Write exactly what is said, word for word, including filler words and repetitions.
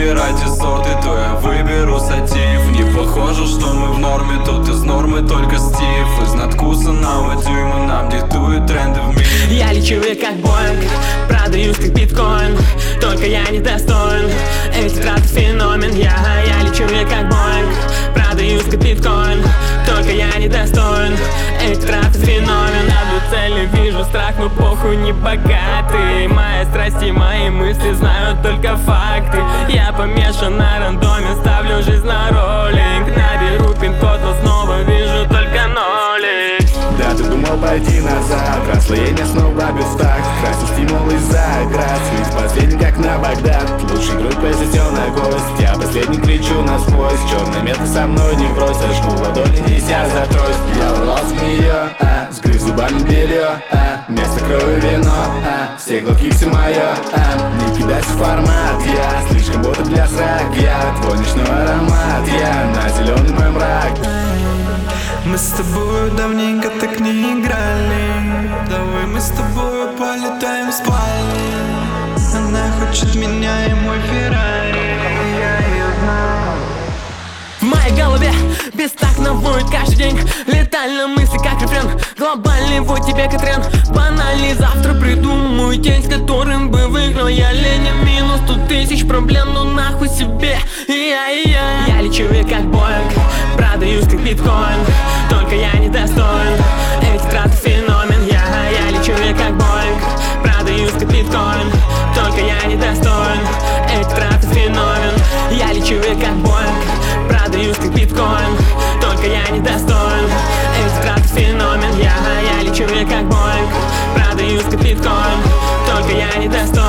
выбирайте сорты, то я выберу сатив. Не похоже, что мы в норме, тут из нормы только Стив. Из надкусанного дюйма нам диктует тренды в мире. Я лечу и как Боинг, продаюсь как биткоин, только я не достоин. Эти траты феномен. Я, я лечу и как Боинг, продаюсь как биткоин, только я не достоин. Эти траты феномен. Одну цель вижу, страх, но похуй не богатый. Мои страсти, мои мысли знают только факты. Я помешан на рандоме, ставлю жизнь на роллинг. Наберу пин-код, но снова вижу только нолик. Да, ты думал пойти назад, расслоение снова без такт. Красил стимул из-за град, свит последний как на Багдад. Лучший друг позитивная гость, я последний кричу насквозь. Черный метр со мной не бросишь, жму ладони, неся за трость. Я урвал в нее, а, сгрыз зубами белье, а, вместо крови вино, а, все глотки все мое, а, не кидайся в формат, я слишком будто для срак. Я твой ночной аромат, я на зеленый мой мрак. Мы с тобою давненько так не играли. Давай мы с тобою полетаем в спальне. Она хочет меня и мой Феррари. Я ее знаю. В моей голове бестактно воет каждый день. Летально мысли как рефрен, глобальный вой тебе Катрен. Банальный завтра придумаю день, с которым бы выиграл я Ленин. Минус сто тысяч проблем, ну нахуй себе. Я, я, я лечу и как Боинг, продаюсь как биткоин, только я не достоин. Эти траты феномен. Я, я лечу и как Боинг, продаюсь как биткоин, только я не достоин. Эти траты феномен. Я лечу и как Боинг, продаюсь как биткоин, только я не достоин. Эти траты феномен. Я, я лечу и как Боинг, продаюсь как биткоин, только я не достоин.